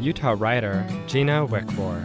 Utah writer Gina Wickmore.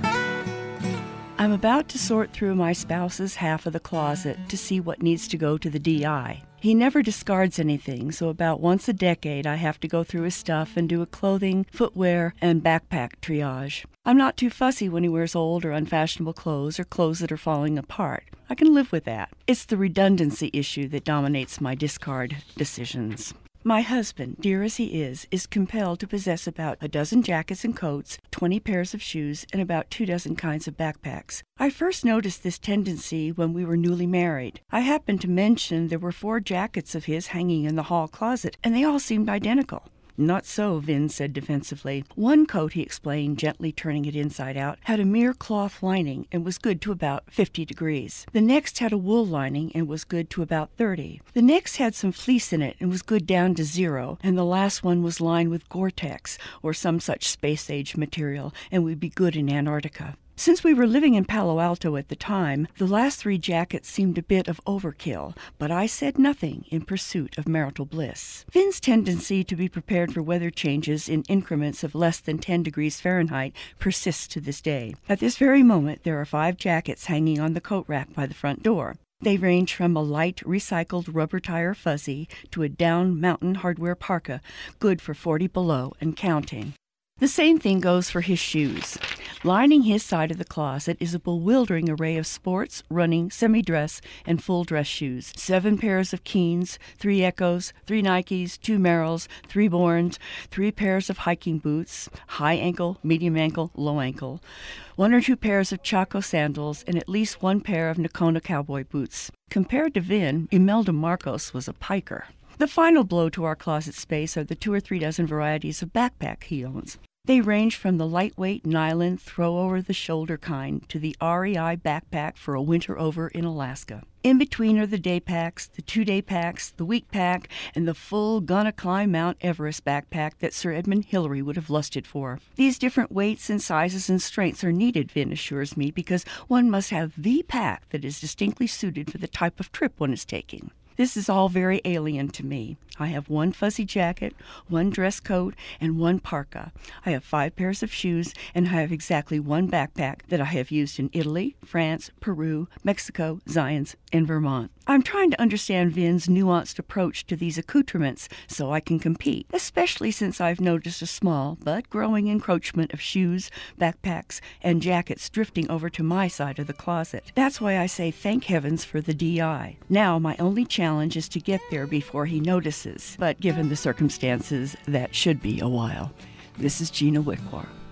I'm about to sort through my spouse's half of the closet to see what needs to go to the DI. He never discards anything, so about once a decade I have to go through his stuff and do a clothing, footwear, and backpack triage. I'm not too fussy when he wears old or unfashionable clothes or clothes that are falling apart. I can live with that. It's the redundancy issue that dominates my discard decisions. My husband, dear as he is compelled to possess about a dozen jackets and coats, 20 pairs of shoes, and about 24 kinds of backpacks. I first noticed this tendency when we were newly married. I happened to mention there were 4 jackets of his hanging in the hall closet, and they all seemed identical. Not so, Vin said defensively. One coat, he explained, gently turning it inside out, had a mere cloth lining and was good to about 50 degrees. The next had a wool lining and was good to about 30. The next had some fleece in it and was good down to 0. And the last one was lined with Gore-Tex or some such space-age material and would be good in Antarctica. Since we were living in Palo Alto at the time, the last 3 jackets seemed a bit of overkill, but I said nothing in pursuit of marital bliss. Vin's tendency to be prepared for weather changes in increments of less than 10 degrees Fahrenheit persists to this day. At this very moment, there are 5 jackets hanging on the coat rack by the front door. They range from a light recycled rubber tire fuzzy to a down mountain hardware parka, good for 40 below and counting. The same thing goes for his shoes. Lining his side of the closet is a bewildering array of sports, running, semi-dress, and full-dress shoes. 7 pairs of Keens, 3 Echoes, 3 Nikes, 2 Merrells, 3 Bournes, 3 pairs of hiking boots, high ankle, medium ankle, low ankle, 1 or 2 pairs of Chaco sandals, and at least 1 pair of Nakona cowboy boots. Compared to Vin, Imelda Marcos was a piker. The final blow to our closet space are the 2 or 3 dozen varieties of backpack he owns. They range from the lightweight nylon throw-over-the-shoulder kind to the REI backpack for a winter over in Alaska. In between are the day packs, the 2-day packs, the week pack, and the full gonna climb Mount Everest backpack that Sir Edmund Hillary would have lusted for. These different weights and sizes and strengths are needed, Vin assures me, because one must have the pack that is distinctly suited for the type of trip one is taking. This is all very alien to me. I have 1 fuzzy jacket, 1 dress coat, and 1 parka. I have 5 pairs of shoes, and I have exactly 1 backpack that I have used in Italy, France, Peru, Mexico, Zions, and Vermont. I'm trying to understand Vin's nuanced approach to these accoutrements so I can compete, especially since I've noticed a small but growing encroachment of shoes, backpacks, and jackets drifting over to my side of the closet. That's why I say thank heavens for the DI. Now my only challenge is to get there before he notices, but given the circumstances, that should be a while. This is Gina Wickmore.